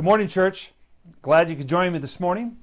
Good morning, church. Glad you could join me this morning.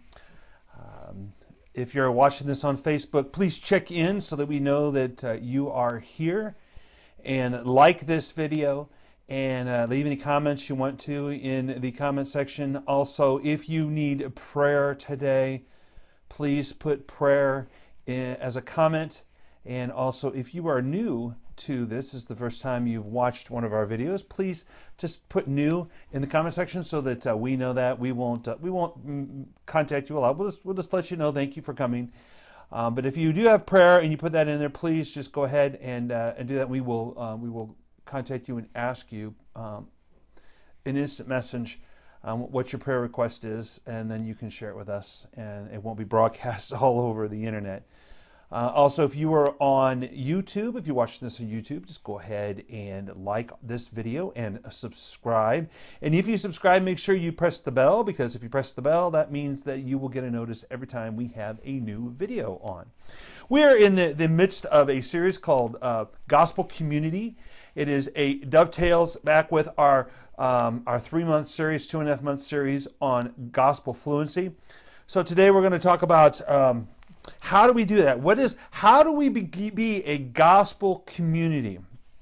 If you're watching this on Facebook, please check in so that we know that you are here, and like this video and leave any comments you want to in the comment section. Also, if you need prayer today, please put prayer as a comment. And also, if you are new to this is the first time you've watched one of our videos, please just put new in the comment section so that we know that. We won't contact you a lot. We'll just let you know. Thank you for coming. But if you do have prayer and you put that in there, please just go ahead and do that. We will contact you and ask you an instant message what your prayer request is, and then you can share it with us, and it won't be broadcast all over the internet. Also, if you are on YouTube, if you're watching this on YouTube, just go ahead and like this video and subscribe. And if you subscribe, make sure you press the bell, because if you press the bell, that means that you will get a notice every time we have a new video on. We're in the midst of a series called Gospel Community. It is dovetails back with our 3-month series, 2.5-month series on gospel fluency. So today we're going to talk about how do we do that? How do we be a gospel community?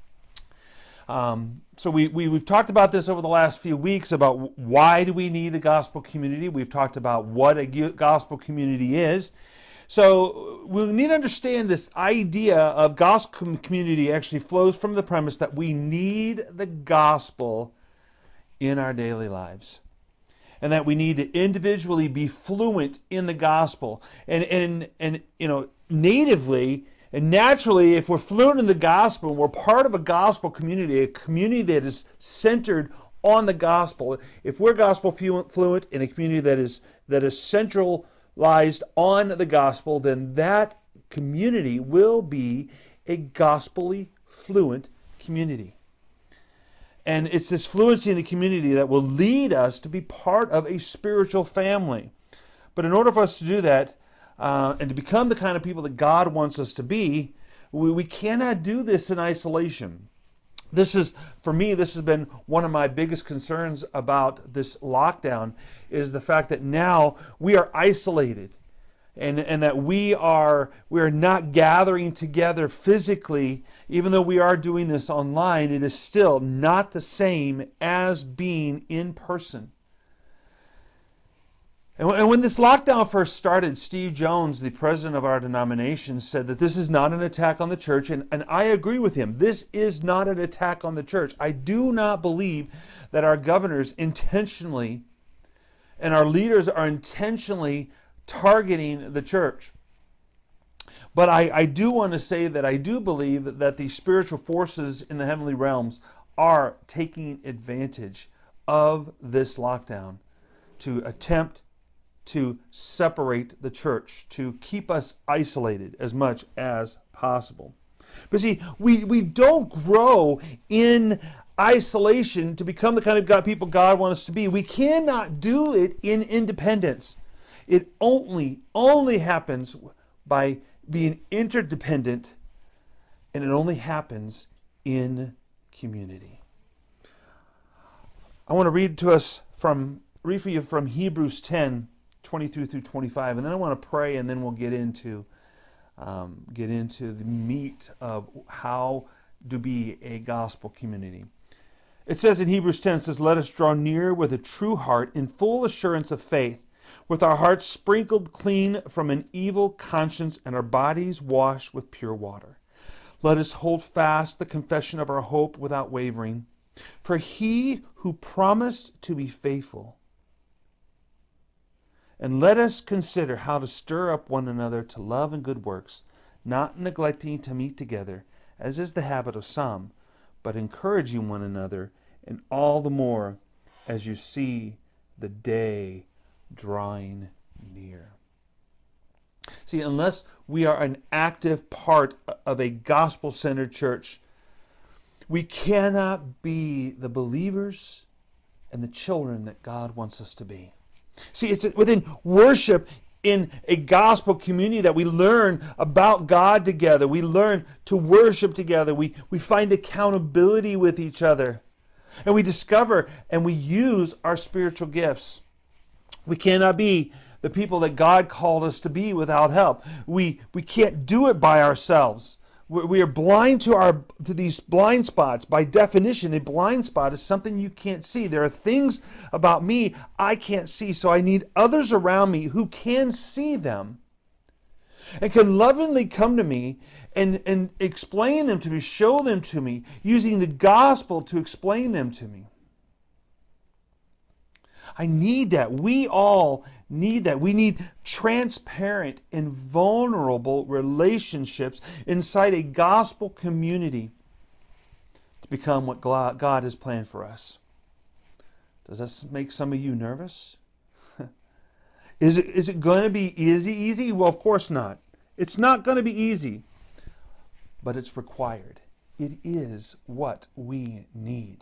So we've talked about this over the last few weeks about why do we need a gospel community. We've talked about what a gospel community is. So we need to understand this idea of gospel community actually flows from the premise that we need the gospel in our daily lives, and that we need to individually be fluent in the gospel. And natively and naturally, if we're fluent in the gospel, we're part of a gospel community, a community that is centered on the gospel. If we're gospel fluent in a community that is centralized on the gospel, then that community will be a gospelly fluent community. And it's this fluency in the community that will lead us to be part of a spiritual family. But in order for us to do that, and to become the kind of people that God wants us to be, we cannot do this in isolation. For me, this has been one of my biggest concerns about this lockdown, is the fact that now we are isolated, and that we are not gathering together physically. Even though we are doing this online, it is still not the same as being in person. And when this lockdown first started, Steve Jones, the president of our denomination, said that this is not an attack on the church, and I agree with him. This is not an attack on the church. I do not believe that our governors intentionally and our leaders are intentionally targeting the church. But I do want to say that I do believe that the spiritual forces in the heavenly realms are taking advantage of this lockdown to attempt to separate the church, to keep us isolated as much as possible. But see, we don't grow in isolation to become the kind of people God wants us to be. We cannot do it in independence. It only happens by being interdependent, and it only happens in community. I want to read for you from Hebrews 10:23 through 25, and then I want to pray, and then we'll get into the meat of how to be a gospel community. It says in Hebrews 10, it says, "Let us draw near with a true heart in full assurance of faith, with our hearts sprinkled clean from an evil conscience and our bodies washed with pure water. Let us hold fast the confession of our hope without wavering. For he who promised to be faithful. And let us consider how to stir up one another to love and good works, not neglecting to meet together, as is the habit of some, but encouraging one another, and all the more as you see the day drawing near." See, unless we are an active part of a gospel-centered church, we cannot be the believers and the children that God wants us to be. See, it's within worship in a gospel community that we learn about God together. We learn to worship together. We find accountability with each other. And we discover and we use our spiritual gifts. We cannot be the people that God called us to be without help. We can't do it by ourselves. We are blind to these blind spots. By definition, a blind spot is something you can't see. There are things about me I can't see, so I need others around me who can see them and can lovingly come to me and explain them to me, show them to me, using the gospel to explain them to me. I need that. We all need that. We need transparent and vulnerable relationships inside a gospel community to become what God has planned for us. Does that make some of you nervous? Is it going to be easy? Well, of course not. It's not going to be easy, but it's required. It is what we need.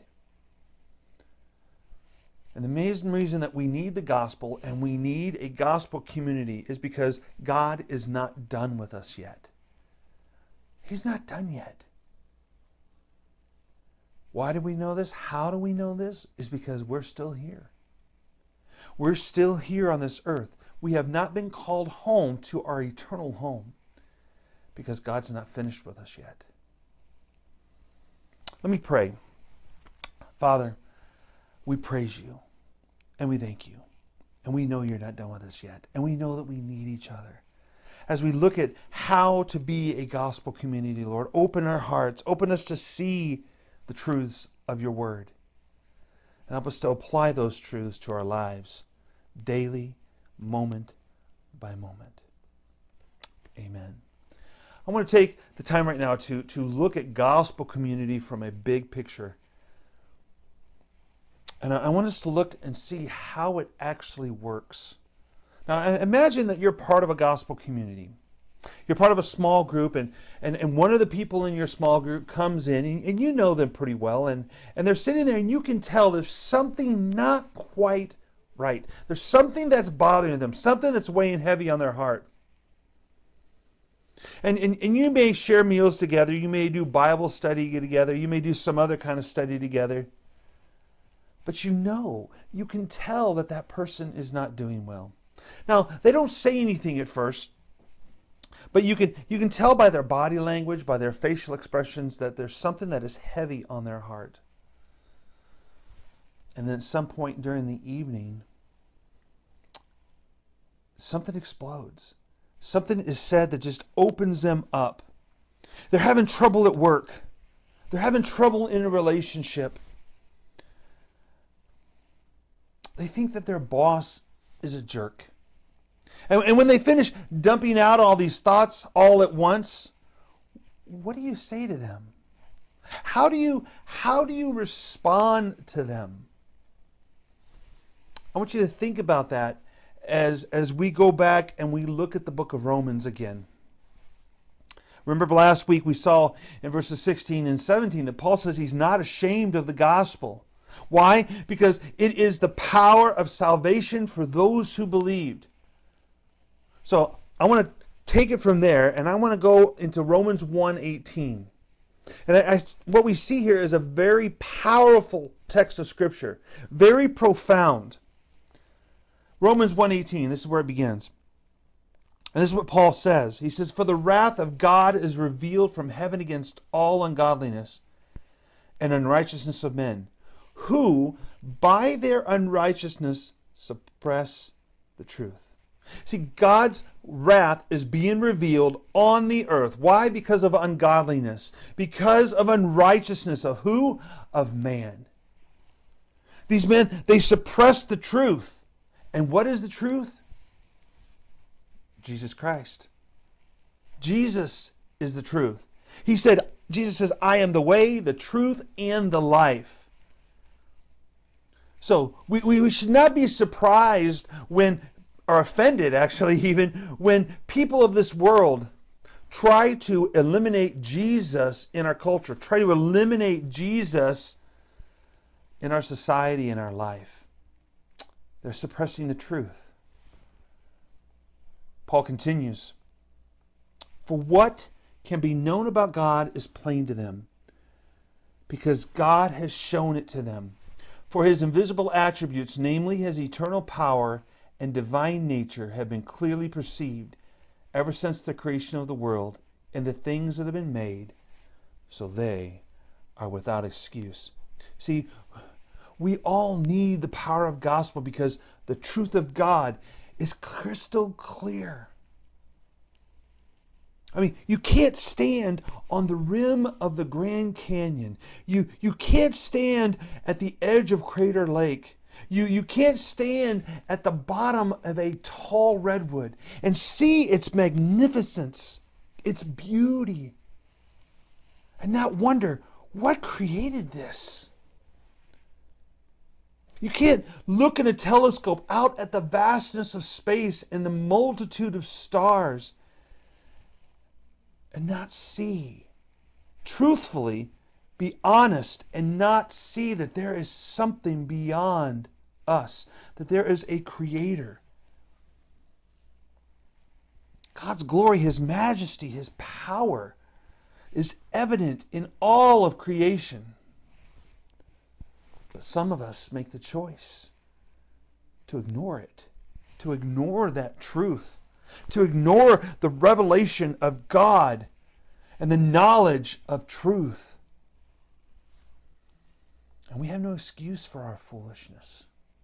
And the main reason that we need the gospel and we need a gospel community is because God is not done with us yet. He's not done yet. Why do we know this? How do we know this? Is because we're still here. We're still here on this earth. We have not been called home to our eternal home because God's not finished with us yet. Let me pray. Father, we praise you. And we thank you. And we know you're not done with us yet. And we know that we need each other. As we look at how to be a gospel community, Lord, open our hearts. Open us to see the truths of your word. And help us to apply those truths to our lives daily, moment by moment. Amen. I want to take the time right now to look at gospel community from a big picture. And I want us to look and see how it actually works. Now, imagine that you're part of a gospel community. You're part of a small group, and one of the people in your small group comes in, and you know them pretty well, and they're sitting there, and you can tell there's something not quite right. There's something that's bothering them, something that's weighing heavy on their heart. And you may share meals together, you may do Bible study together, you may do some other kind of study together. But you can tell that person is not doing well. Now, they don't say anything at first, but you can tell by their body language, by their facial expressions, that there's something that is heavy on their heart. And then at some point during the evening, something explodes. Something is said that just opens them up. They're having trouble at work. They're having trouble in a relationship. They think that their boss is a jerk. And when they finish dumping out all these thoughts all at once, what do you say to them? How do you respond to them? I want you to think about that as we go back and we look at the book of Romans again. Remember last week we saw in verses 16 and 17 that Paul says he's not ashamed of the gospel. Why? Because it is the power of salvation for those who believed. So I want to take it from there, and I want to go into Romans 1:18. And what we see here is a very powerful text of Scripture, very profound. Romans 1:18, this is where it begins. And this is what Paul says. He says, "For the wrath of God is revealed from heaven against all ungodliness and unrighteousness of men, who by their unrighteousness suppress the truth." See, God's wrath is being revealed on the earth. Why? Because of ungodliness. Because of unrighteousness of who? Of man. These men, they suppress the truth. And what is the truth? Jesus Christ. Jesus is the truth. Jesus says, "I am the way, the truth, and the life." So we should not be surprised or offended actually even, when people of this world try to eliminate Jesus in our culture, try to eliminate Jesus in our society, in our life. They're suppressing the truth. Paul continues, "For what can be known about God is plain to them, because God has shown it to them. For his invisible attributes, namely his eternal power and divine nature, have been clearly perceived ever since the creation of the world and the things that have been made, so they are without excuse. See, we all need the power of gospel because the truth of God is crystal clear. I mean, you can't stand on the rim of the Grand Canyon. You can't stand at the edge of Crater Lake. You can't stand at the bottom of a tall redwood and see its magnificence, its beauty, and not wonder, what created this? You can't look in a telescope out at the vastness of space and the multitude of stars and not see, truthfully, be honest and not see that there is something beyond us, that there is a creator. God's glory, his majesty, his power is evident in all of creation. But some of us make the choice to ignore it, to ignore that truth, to ignore the revelation of God and the knowledge of truth. And we have no excuse for our foolishness.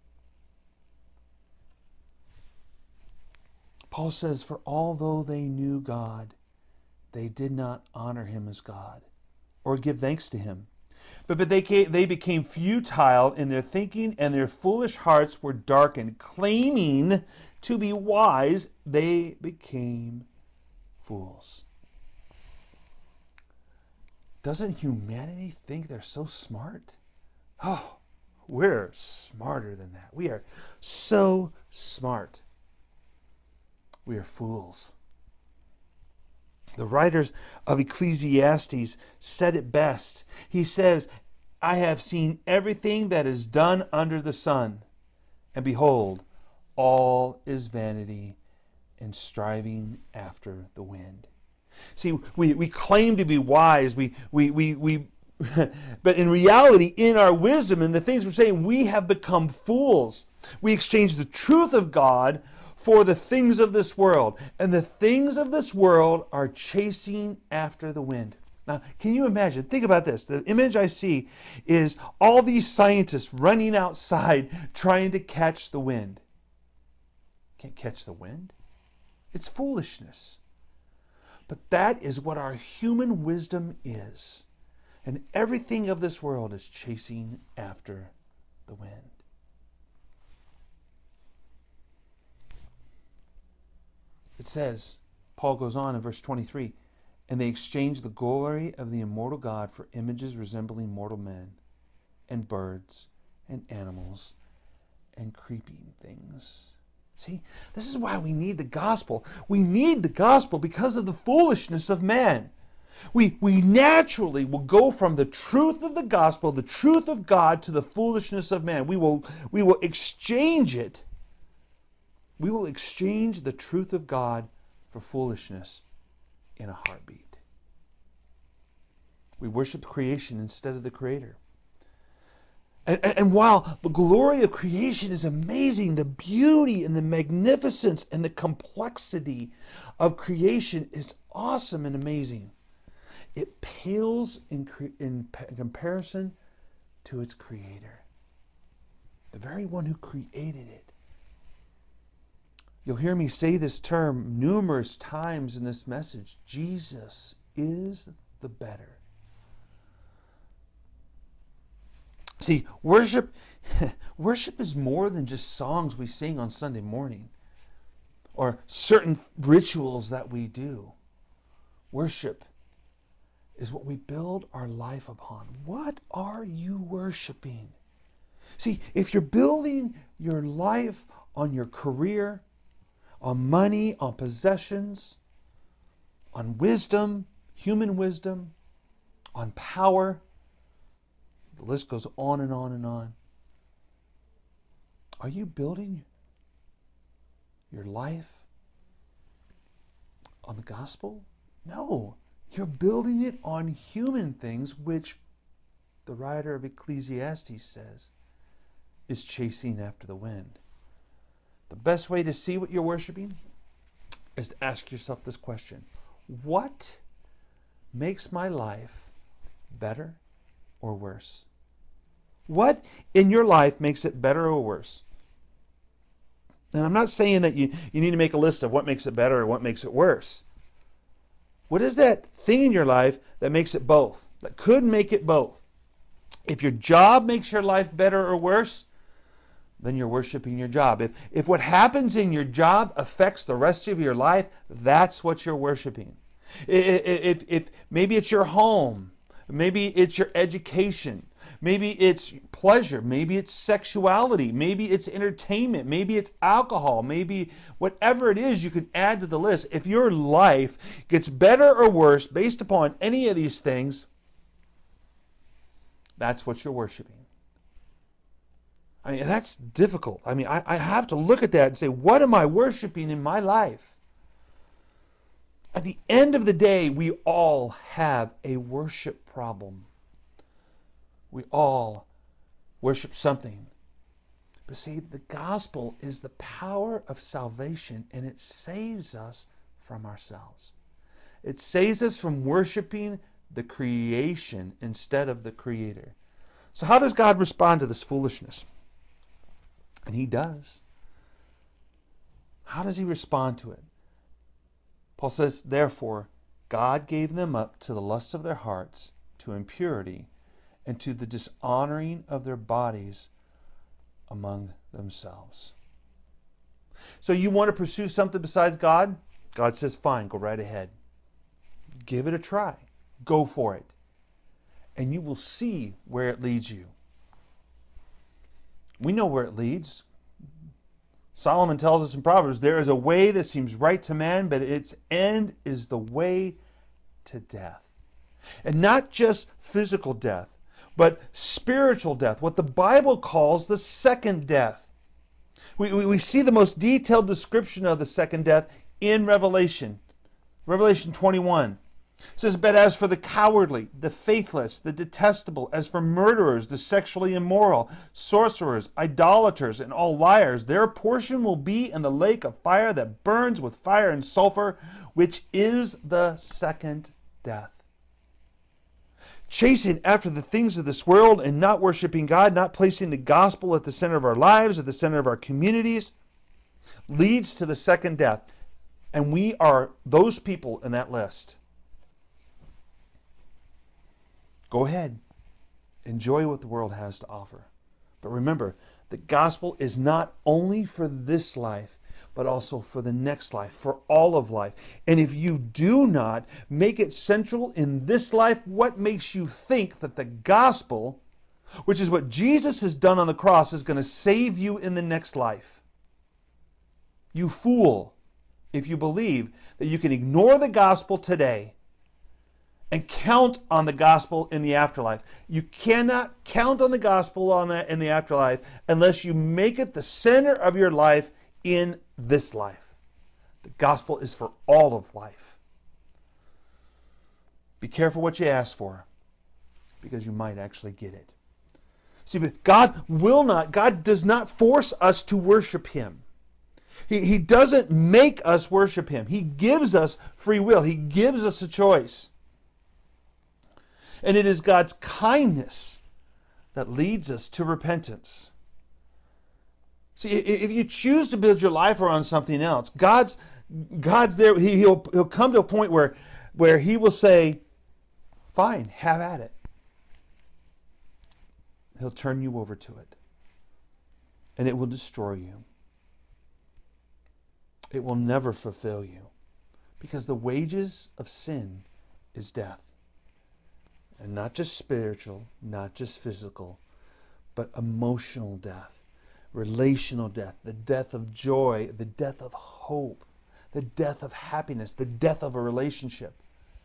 Paul says, for although they knew God, they did not honor him as God or give thanks to him. But they became futile in their thinking, and their foolish hearts were darkened. Claiming to be wise, they became fools. Doesn't humanity think they're so smart? Oh, we're smarter than that. We are so smart. We are fools. The writer of Ecclesiastes said it best. He says, I have seen everything that is done under the sun, and behold, all is vanity and striving after the wind. See, we claim to be wise, but in reality, in our wisdom and the things we're saying, we have become fools. We exchange the truth of God for the things of this world. And the things of this world are chasing after the wind. Now, can you imagine? Think about this. The image I see is all these scientists running outside trying to catch the wind. Can't catch the wind? It's foolishness. But that is what our human wisdom is. And everything of this world is chasing after the wind. It says, Paul goes on in verse 23, and they exchanged the glory of the immortal God for images resembling mortal men and birds and animals and creeping things. See, this is why we need the gospel. We need the gospel because of the foolishness of man. We naturally will go from the truth of the gospel, the truth of God, to the foolishness of man. We will exchange it. We will exchange the truth of God for foolishness in a heartbeat. We worship creation instead of the Creator. And while the glory of creation is amazing, the beauty and the magnificence and the complexity of creation is awesome and amazing. It pales in comparison to its Creator, the very one who created it. You'll hear me say this term numerous times in this message. Jesus is the better. See, worship is more than just songs we sing on Sunday morning or certain rituals that we do. Worship is what we build our life upon. What are you worshiping? See, if you're building your life on your career, on money, on possessions, on wisdom, human wisdom, on power, the list goes on and on and on. Are you building your life on the gospel? No. You're building it on human things which the writer of Ecclesiastes says, is chasing after the wind. The best way to see what you're worshiping is to ask yourself this question: what makes my life better or worse? What in your life makes it better or worse? And I'm not saying that you need to make a list of what makes it better or what makes it worse. What is that thing in your life that makes it both? That could make it both. If your job makes your life better or worse, then you're worshiping your job. If what happens in your job affects the rest of your life, that's what you're worshiping. If maybe it's your home, maybe it's your education, maybe it's pleasure, maybe it's sexuality, maybe it's entertainment, maybe it's alcohol, maybe whatever it is you can add to the list. If your life gets better or worse based upon any of these things, that's what you're worshiping. I mean, that's difficult. I mean, I have to look at that and say, what am I worshiping in my life? At the end of the day, we all have a worship problem. We all worship something. But see, the gospel is the power of salvation, and it saves us from ourselves. It saves us from worshiping the creation instead of the Creator. So how does God respond to this foolishness? And He does. How does He respond to it? Paul says, therefore, God gave them up to the lust of their hearts, to impurity, and to the dishonoring of their bodies among themselves. So you want to pursue something besides God? God says, fine, go right ahead. Give it a try. Go for it. And you will see where it leads you. We know where it leads. Solomon tells us in Proverbs, there is a way that seems right to man, but its end is the way to death. And not just physical death, but spiritual death, what the Bible calls the second death. We see the most detailed description of the second death in Revelation 21. It says, but as for the cowardly, the faithless, the detestable, as for murderers, the sexually immoral, sorcerers, idolaters, and all liars, their portion will be in the lake of fire that burns with fire and sulfur, which is the second death. Chasing after the things of this world and not worshiping God, not placing the gospel at the center of our lives, at the center of our communities, leads to the second death. And we are those people in that list. Go ahead. Enjoy what the world has to offer. But remember, the gospel is not only for this life, but also for the next life, for all of life. And if you do not make it central in this life, what makes you think that the gospel, which is what Jesus has done on the cross, is going to save you in the next life? You fool, if you believe that you can ignore the gospel today and count on the gospel in the afterlife. You cannot count on the gospel on that in the afterlife unless you make it the center of your life in this life. The gospel is for all of life. Be careful what you ask for, because you might actually get it. See, but God does not force us to worship Him. He doesn't make us worship Him. He gives us free will. He gives us a choice. And it is God's kindness that leads us to repentance. See, if you choose to build your life around something else, God's there. He'll come to a point where He will say, fine, have at it. He'll turn you over to it. And it will destroy you. It will never fulfill you. Because the wages of sin is death. And not just spiritual, not just physical, but emotional death, relational death, the death of joy, the death of hope, the death of happiness, the death of a relationship.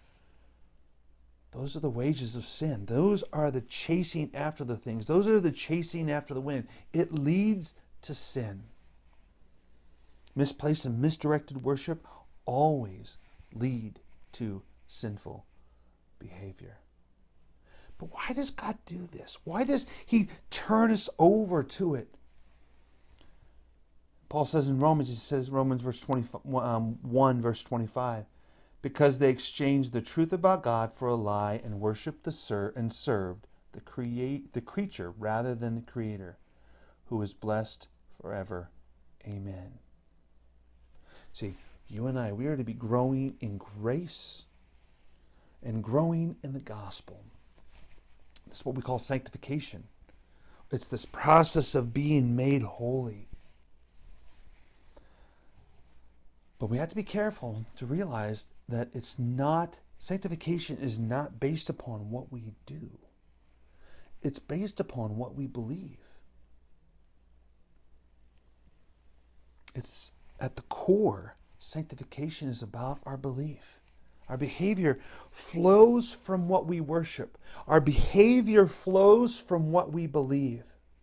Those are the wages of sin. Those are the chasing after the things. Those are the chasing after the wind. It leads to sin. Misplaced and misdirected worship always lead to sinful behavior. But why does God do this? Why does he turn us over to it? Paul says in Romans, he says, Romans 1, verse 25, because they exchanged the truth about God for a lie and worshiped and served the creature rather than the Creator, who is blessed forever. Amen. See, you and I, we are to be growing in grace and growing in the gospel. This is what we call sanctification. It's this process of being made holy. But we have to be careful to realize that sanctification is not based upon what we do. It's based upon what we believe. It's at the core, sanctification is about our belief. Our behavior flows from what we worship. Our behavior flows from what we believe.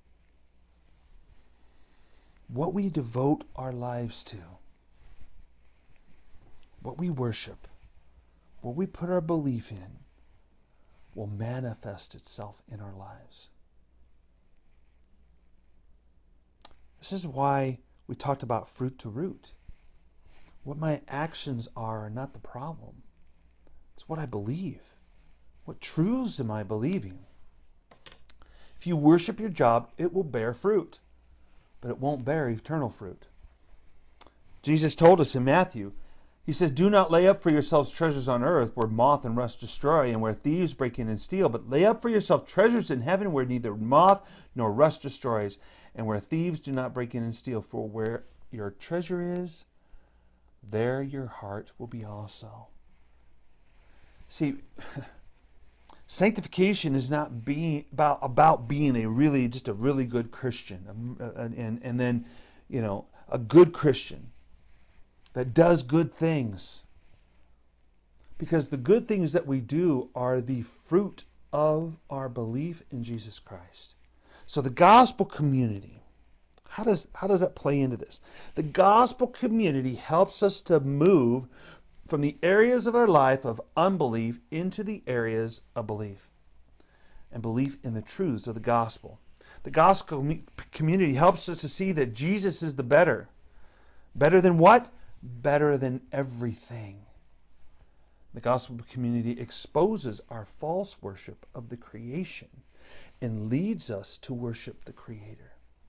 What we devote our lives to. What we worship, what we put our belief in, will manifest itself in our lives. This is why we talked about fruit to root. What my actions are not the problem. It's what I believe. What truths am I believing? If you worship your job, it will bear fruit, but it won't bear eternal fruit. Jesus told us in Matthew, he says, do not lay up for yourselves treasures on earth where moth and rust destroy and where thieves break in and steal, but lay up for yourself treasures in heaven where neither moth nor rust destroys and where thieves do not break in and steal. For where your treasure is, there your heart will be also. See, sanctification is not being about being a really good Christian and then, a good Christian that does good things. Because the good things that we do are the fruit of our belief in Jesus Christ. So the gospel community, how does that play into this? The gospel community helps us to move from the areas of our life of unbelief into the areas of belief and belief in the truths of the gospel. The gospel community helps us to see that Jesus is the better. Better than what? Better than everything. The gospel community exposes our false worship of the creation and leads us to worship the Creator.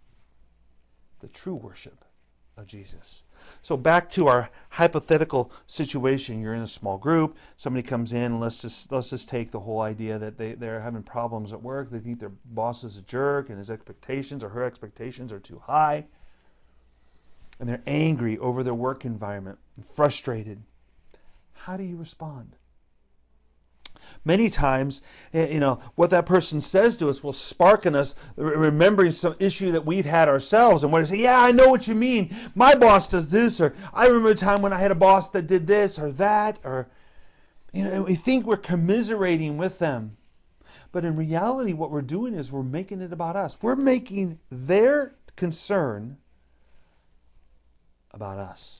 The true worship of Jesus. So back to our hypothetical situation. You're in a small group. Somebody comes in, and let's just take the whole idea that they're having problems at work. They think their boss is a jerk and his expectations or her expectations are too high. And they're angry over their work environment and frustrated. How do you respond? Many times, what that person says to us will spark in us remembering some issue that we've had ourselves, and we'll say, yeah, I know what you mean. My boss does this, or I remember a time when I had a boss that did this or that, or and we think we're commiserating with them. But in reality, what we're doing is we're making it about us. We're making their concern about us.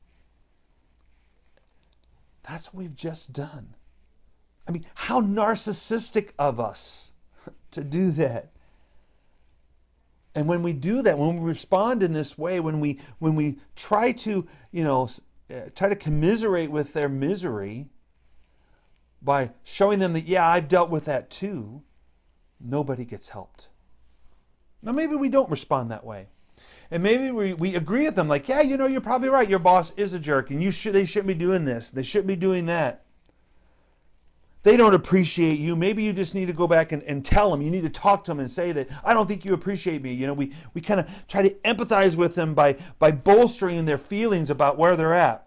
That's what we've just done. I mean, how narcissistic of us to do that. And when we do that, when we respond in this way, when we try to, try to commiserate with their misery by showing them that, yeah, I've dealt with that too, nobody gets helped. Now, maybe we don't respond that way. And maybe we agree with them, like, yeah, you're probably right. Your boss is a jerk, and they shouldn't be doing this. They shouldn't be doing that. They don't appreciate you. Maybe you just need to go back and tell them. You need to talk to them and say that, I don't think you appreciate me. We kind of try to empathize with them by bolstering their feelings about where they're at.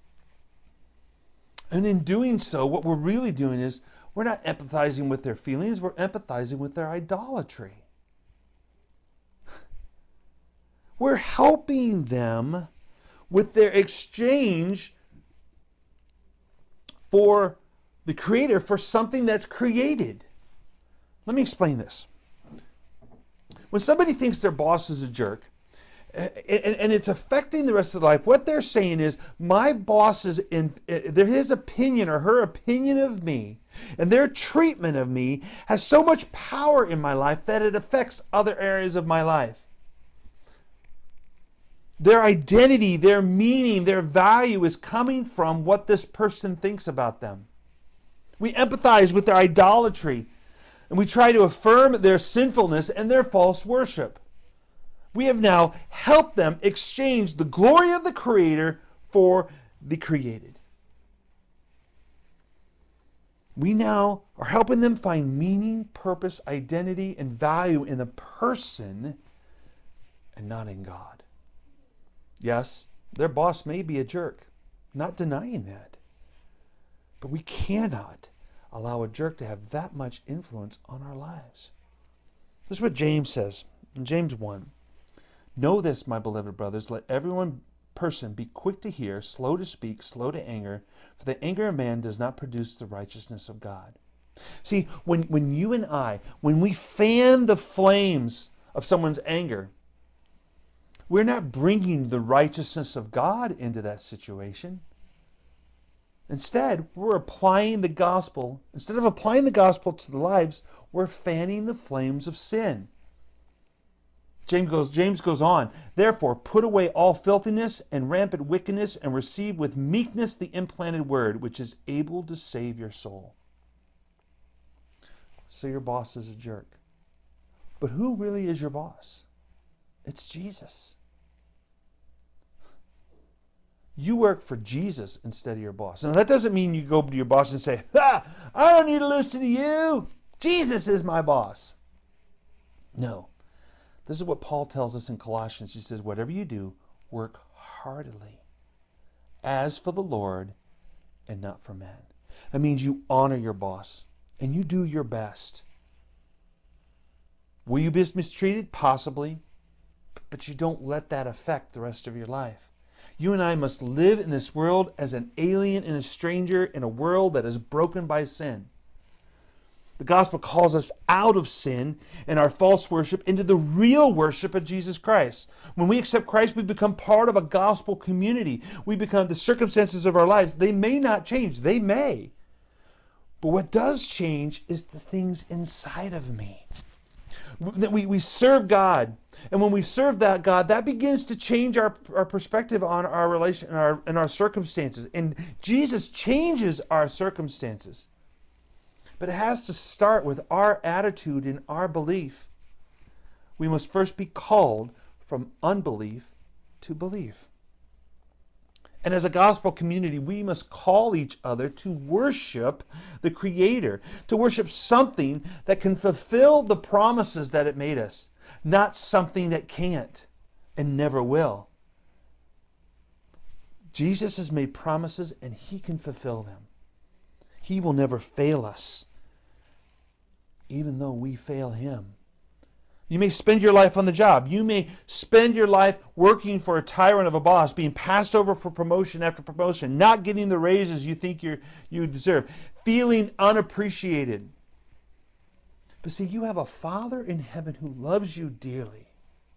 And in doing so, what we're really doing is we're not empathizing with their feelings. We're empathizing with their idolatry. We're helping them with their exchange for the Creator for something that's created. Let me explain this. When somebody thinks their boss is a jerk, and it's affecting the rest of their life, what they're saying is, my boss his opinion or her opinion of me And their treatment of me has so much power in my life that it affects other areas of my life. Their identity, their meaning, their value is coming from what this person thinks about them. We empathize with their idolatry, and we try to affirm their sinfulness and their false worship. We have now helped them exchange the glory of the Creator for the created. We now are helping them find meaning, purpose, identity, and value in the person and not in God. Yes, their boss may be a jerk. Not denying that. But we cannot allow a jerk to have that much influence on our lives. This is what James says in James 1. Know this, my beloved brothers, let every person be quick to hear, slow to speak, slow to anger, for the anger of man does not produce the righteousness of God. See, when you and I, when we fan the flames of someone's anger, we're not bringing the righteousness of God into that situation. Instead, we're applying the gospel. Instead of applying the gospel to the lives, we're fanning the flames of sin. James goes on, therefore, put away all filthiness and rampant wickedness and receive with meekness the implanted word, which is able to save your soul. So your boss is a jerk. But who really is your boss? It's Jesus. You work for Jesus instead of your boss. Now that doesn't mean you go to your boss and say, I don't need to listen to you. Jesus is my boss. No. This is what Paul tells us in Colossians. He says, whatever you do, work heartily, as for the Lord and not for man. That means you honor your boss and you do your best. Will you be mistreated? Possibly. But you don't let that affect the rest of your life. You and I must live in this world as an alien and a stranger in a world that is broken by sin. The gospel calls us out of sin and our false worship into the real worship of Jesus Christ. When we accept Christ, we become part of a gospel community. We become the circumstances of our lives. They may not change. They may. But what does change is the things inside of me. We serve God. And when we serve that God, that begins to change our perspective on our relation and our circumstances. And Jesus changes our circumstances. But it has to start with our attitude and our belief. We must first be called from unbelief to belief. And as a gospel community, we must call each other to worship the Creator, to worship something that can fulfill the promises that it made us, not something that can't and never will. Jesus has made promises and He can fulfill them. He will never fail us, even though we fail Him. You may spend your life on the job. You may spend your life working for a tyrant of a boss, being passed over for promotion after promotion, not getting the raises you think you deserve, feeling unappreciated. But see, you have a Father in heaven who loves you dearly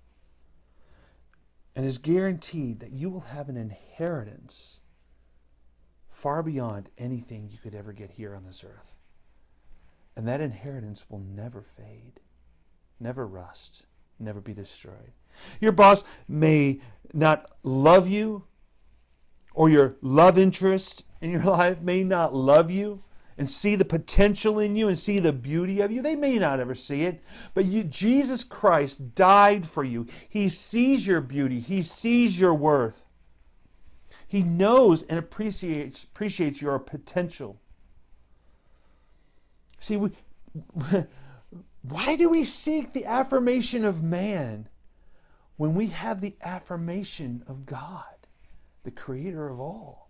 and is guaranteed that you will have an inheritance far beyond anything you could ever get here on this earth. And that inheritance will never fade, never rust, never be destroyed. Your boss may not love you, or your love interest in your life may not love you and see the potential in you and see the beauty of you. They may not ever see it, but Jesus Christ died for you. He sees your beauty. He sees your worth. He knows and appreciates your potential. See, why do we seek the affirmation of man when we have the affirmation of God, the Creator of all?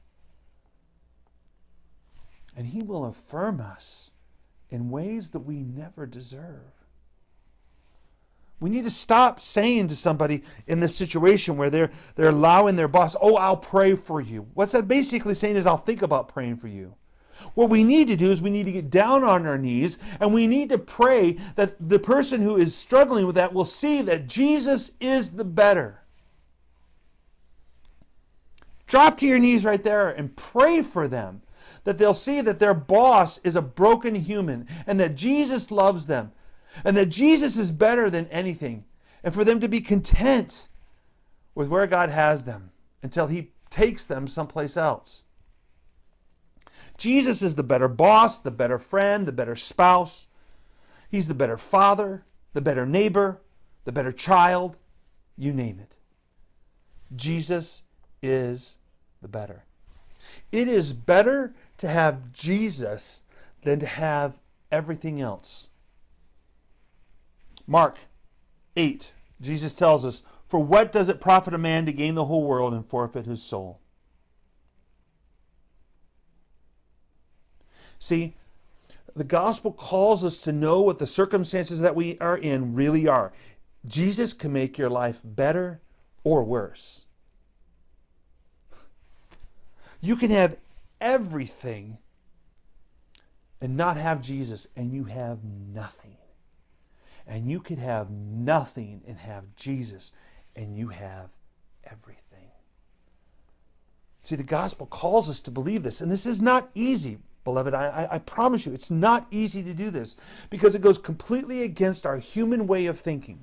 And He will affirm us in ways that we never deserve. We need to stop saying to somebody in this situation where they're allowing their boss, I'll pray for you. What's that basically saying is, I'll think about praying for you. What we need to do is we need to get down on our knees and we need to pray that the person who is struggling with that will see that Jesus is the better. Drop to your knees right there and pray for them, That they'll see that their boss is a broken human and that Jesus loves them and that Jesus is better than anything. And for them to be content with where God has them until He takes them someplace else. Jesus is the better boss, the better friend, the better spouse. He's the better father, the better neighbor, the better child, you name it. Jesus is the better. It is better to have Jesus than to have everything else. Mark 8, Jesus tells us, "For what does it profit a man to gain the whole world and forfeit his soul?" See, the gospel calls us to know what the circumstances that we are in really are. Jesus can make your life better or worse. You can have everything and not have Jesus, and you have nothing. And you can have nothing and have Jesus, and you have everything. See, the gospel calls us to believe this, and this is not easy, beloved. I promise you, it's not easy to do this because it goes completely against our human way of thinking.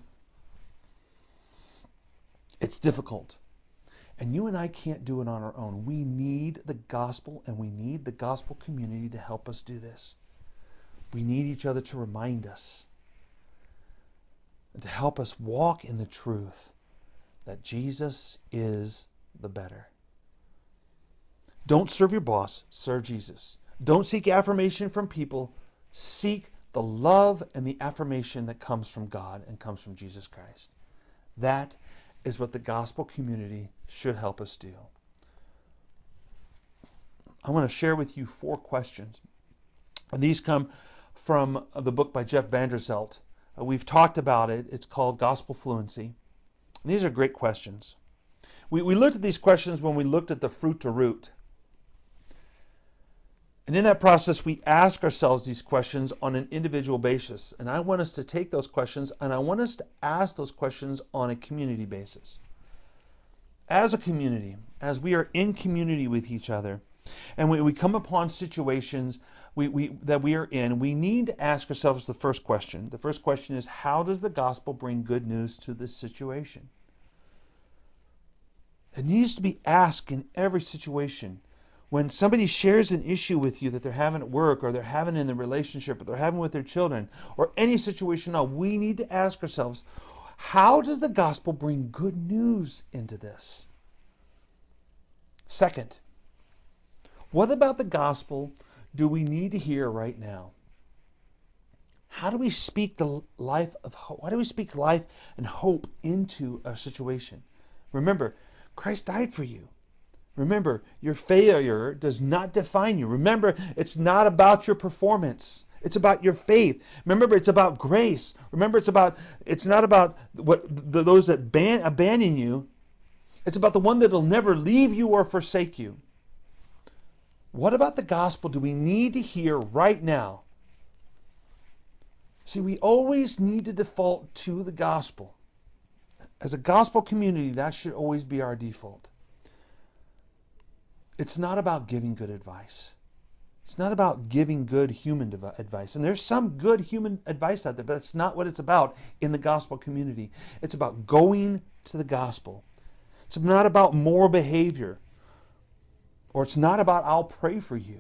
It's difficult. And you and I can't do it on our own. We need the gospel, and we need the gospel community to help us do this. We need each other to remind us and to help us walk in the truth that Jesus is the better. Don't serve your boss, serve Jesus. Don't seek affirmation from people. Seek the love and the affirmation that comes from God and comes from Jesus Christ. That is what the gospel community should help us do. I want to share with you 4 questions. And these come from the book by Jeff Vanderselt. We've talked about it. It's called Gospel Fluency. And these are great questions. We looked at these questions when we looked at the fruit to root. And in that process, we ask ourselves these questions on an individual basis. And I want us to take those questions and I want us to ask those questions on a community basis. As a community, as we are in community with each other, and we come upon situations that we are in, we need to ask ourselves the first question. The first question is, how does the gospel bring good news to this situation? It needs to be asked in every situation. When somebody shares an issue with you that they're having at work or they're having in the relationship or they're having with their children or any situation now, we need to ask ourselves, how does the gospel bring good news into this? Second, what about the gospel do we need to hear right now? How do we speak the life of hope? Why do we speak life and hope into a situation? Remember, Christ died for you. Remember, your failure does not define you. Remember, it's not about your performance. It's about your faith. Remember, it's about grace. Remember, it's not about those that abandon you. It's about the one that will never leave you or forsake you. What about the gospel do we need to hear right now? See, we always need to default to the gospel. As a gospel community, that should always be our default. It's not about giving good advice. It's not about giving good human advice. And there's some good human advice out there, but that's not what it's about in the gospel community. It's about going to the gospel. It's not about moral behavior. Or it's not about I'll pray for you.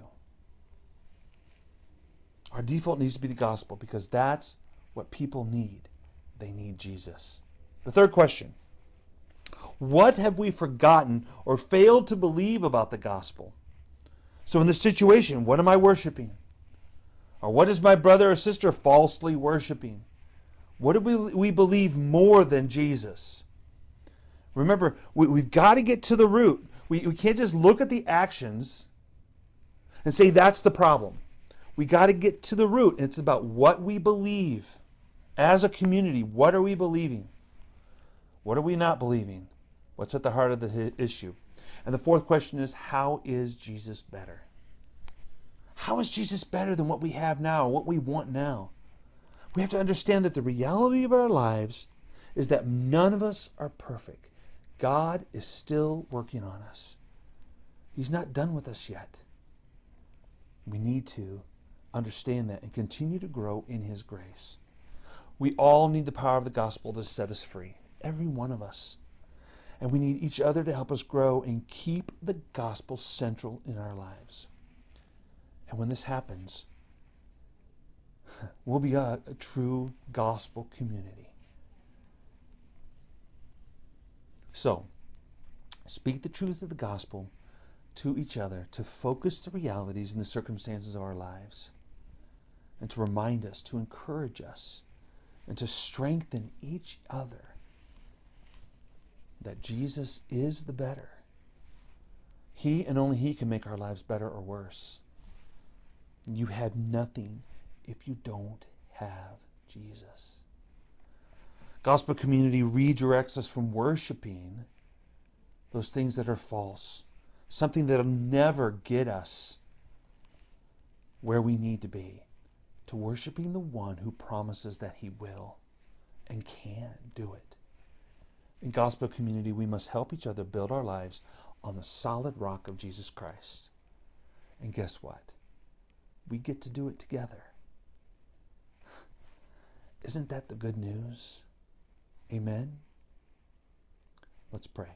Our default needs to be the gospel because that's what people need. They need Jesus. The third question. What have we forgotten or failed to believe about the gospel? So in this situation, what am I worshiping? Or what is my brother or sister falsely worshiping? What do we believe more than Jesus? Remember, we've got to get to the root. We can't just look at the actions and say that's the problem. We got to get to the root. It's about what we believe. As a community, what are we believing? What are we not believing? What's at the heart of the issue? And the fourth question is, how is Jesus better? How is Jesus better than what we have now, what we want now? We have to understand that the reality of our lives is that none of us are perfect. God is still working on us. He's not done with us yet. We need to understand that and continue to grow in His grace. We all need the power of the gospel to set us free, every one of us. And we need each other to help us grow and keep the gospel central in our lives. And when this happens, we'll be a true gospel community. So, speak the truth of the gospel to each other, to focus the realities and the circumstances of our lives, and to remind us, to encourage us, and to strengthen each other that Jesus is the better. He and only He can make our lives better or worse. You have nothing if you don't have Jesus. Gospel community redirects us from worshiping those things that are false, something that'll never get us where we need to be, to worshiping the one who promises that He will and can do it. In gospel community, we must help each other build our lives on the solid rock of Jesus Christ. And guess what? We get to do it together. Isn't that the good news? Amen? Let's pray.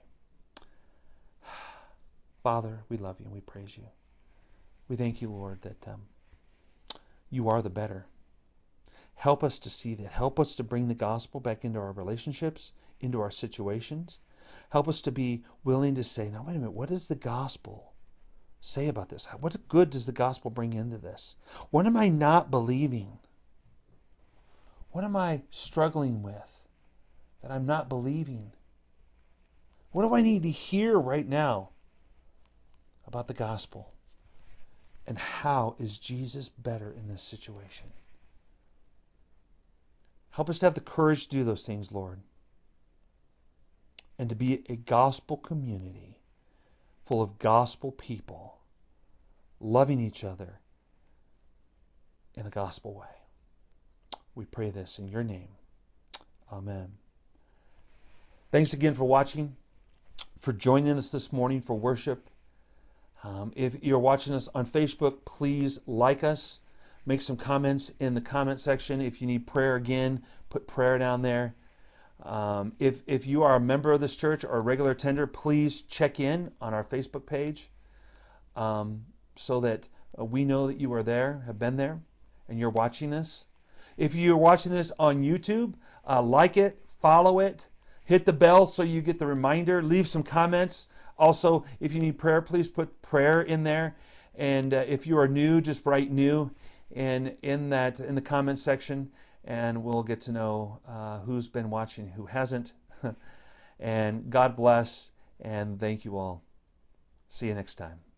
Father, we love you and we praise you. We thank you, Lord, that you are the better. Help us to see that. Help us to bring the gospel back into our relationships, into our situations. Help us to be willing to say, now wait a minute, what does the gospel say about this? What good does the gospel bring into this? What am I not believing? What am I struggling with that I'm not believing? What do I need to hear right now about the gospel? And how is Jesus better in this situation? Help us to have the courage to do those things, Lord. And to be a gospel community full of gospel people, loving each other in a gospel way. We pray this in your name. Amen. Thanks again for watching, for joining us this morning for worship. If you're watching us on Facebook, please like us. Make some comments in the comment section. If you need prayer again, put prayer down there. If you are a member of this church or a regular attender, please check in on our Facebook page so that we know that you are there, have been there, and you're watching this. If you're watching this on YouTube, like it, follow it, hit the bell so you get the reminder, leave some comments. Also, if you need prayer, please put prayer in there. And if you are new, just write new in the comments section, and we'll get to know who's been watching, who hasn't. And God bless, and thank you all. See you next time.